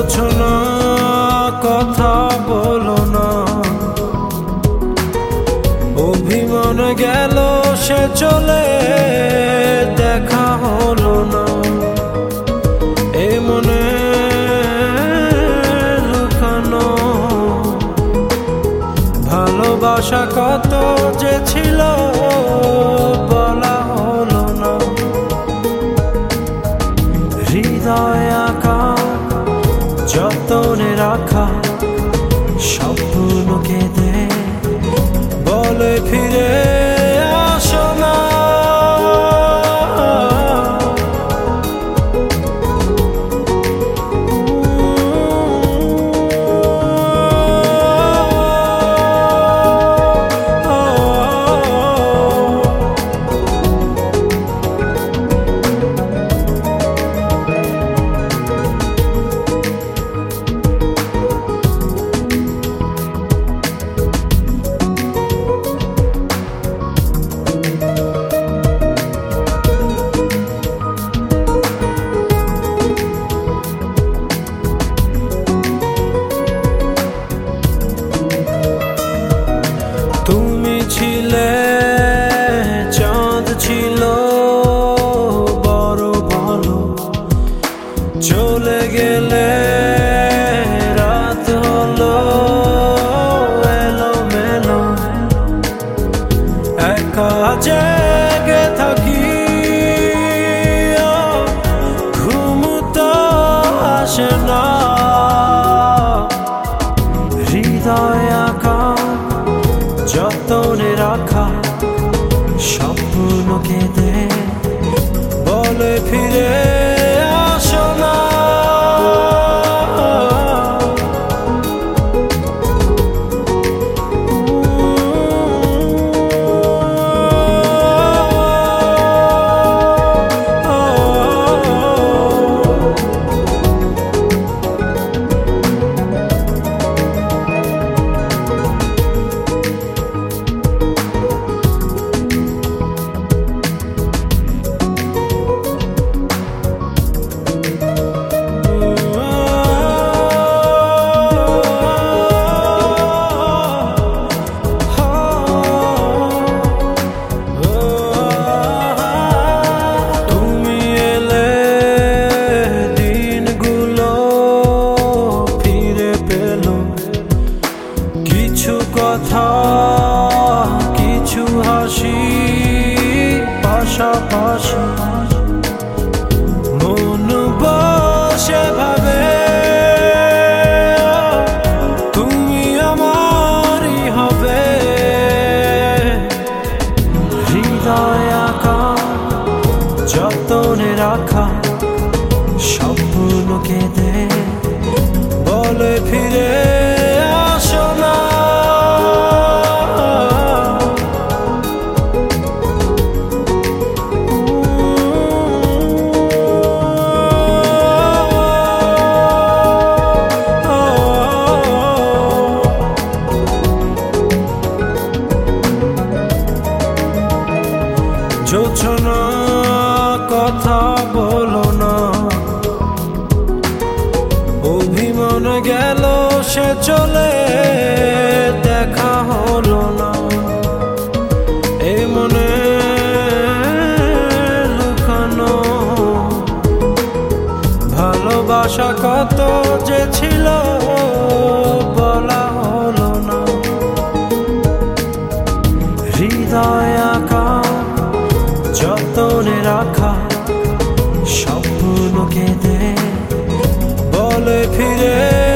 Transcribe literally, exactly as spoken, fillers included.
জোছনা কথা বলো না, অভিমান গেল সে চলে, দেখা হলো না। এ মনে লুকানো ভালোবাসা কত যে ছিল, বলা হলো না। হৃদয় আঁকা যতনে রাখা স্বপ্ন কেঁদে বলে ফিরে আসো না। তুমি ছিলে চাঁদ ছিল বড় ভালো, চলে গেলে রাত হলো এলো মেলো। একা জেগে থাকি ঘুম তো আসে না। হৃদয় আঁকা যতনে রাখা স্বপ্ন কেঁদে বলে ফিরে আসো না। কিছু কথা কিছু হাসি পাশাপাশি, মন বসে ভাবে তুমি আমারই হবে। হৃদয় আঁকা যতনে রাখা স্বপ্ন কেঁদে বলে ফিরে আসো না। জোছনা কথা বলো না, অভিমান গেল সে চলে, দেখা হলো না। এ মনে লুকানো ভালোবাসা কত যে ছিল, বলা হলো না। হৃদয় আঁকা যতনে রাখা স্বপ্ন কেঁদে বলে ফিরে